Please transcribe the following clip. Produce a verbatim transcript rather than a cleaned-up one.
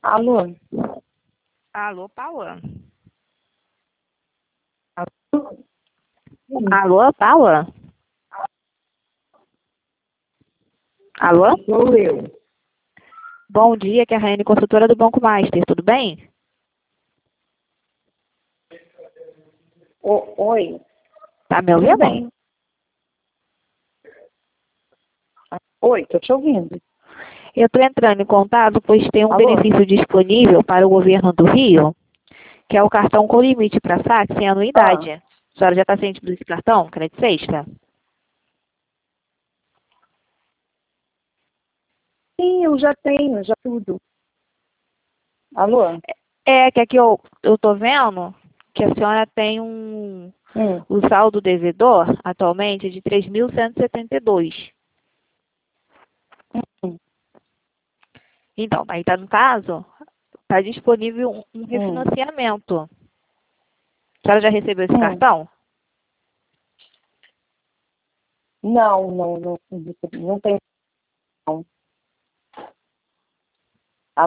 Alô? Alô, Paula? Alô? Alô, Paula? Alô? Sou eu. Bom dia, que é a Raiane, consultora do Banco Master, tudo bem? O- Oi. Tá me Tudo ouvindo? bem? Oi, tô te ouvindo. Eu estou entrando em contato, pois tem um Alô? benefício disponível para o governo do Rio, que é o cartão com limite para saque sem anuidade. Ah, A senhora já está ciente desse cartão? Crédito Sexta? sim, eu já tenho, já tudo. Alô? É, que aqui eu, eu tô vendo que a senhora tem um... Hum, O saldo devedor, atualmente, é de três mil cento e setenta e dois. hum, Então, aí tá no caso, está disponível um, um hum, refinanciamento. A senhora já recebeu esse hum. cartão? Não, não, não, não tem. Não.